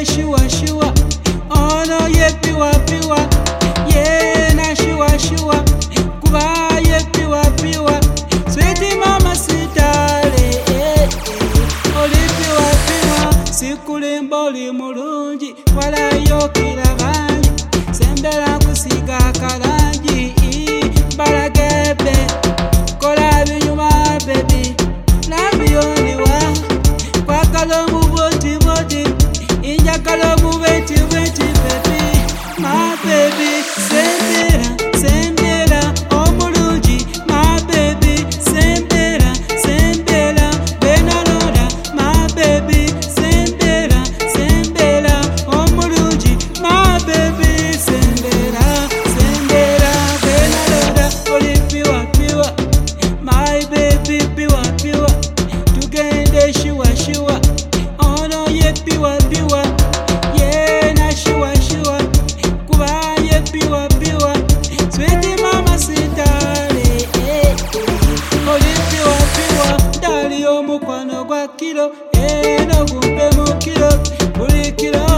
sure sure. Oh no, ye piwa piwa. Yeah, na sure sure. Kuba ye piwa piwa. Sweetie mama sitale. Oli piwa piwa. Sikulimba oli mulungi. Wala yokira banji. Sembera kusiga kalanji. Balagebe. Kola binyuma baby. Love you only one. Kwa kalomu boti boti. Inja kalomu weti weti baby. My baby. Sembera, sembera. Omuluji. My baby. Sembera, sembera. Benalora. My baby. Sembera, sembera. Omuluji. My baby. Sembera, sembera. Benalora. Oli piwa piwa. My baby piwa piwa. Tugende sure sure. Oh no ye piwa piwa. Yeah na sure sure. Kuba ye piwa piwa. Sweetie mama sitale. Oli piwa piwa. Dali omukwano gwa kilo. No gumpe mu kilo. Buli kilo